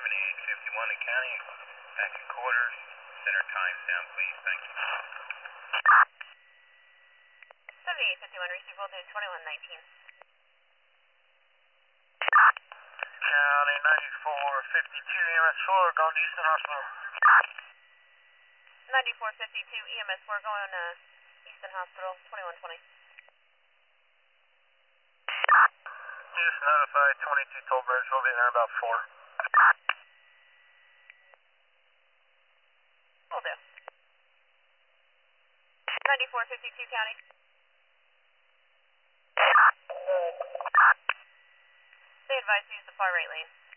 7851 in county, back in quarters, center times down, please, thank you. 7851, receive voltage 2119. County 9452, EMS4, going to Easton Hospital. 9452, EMS4 going to Easton Hospital, 2120. Just notified 22 Tollbridge, we'll be there about 4. Will do. 9452 County. Stay advised to use the far right lane.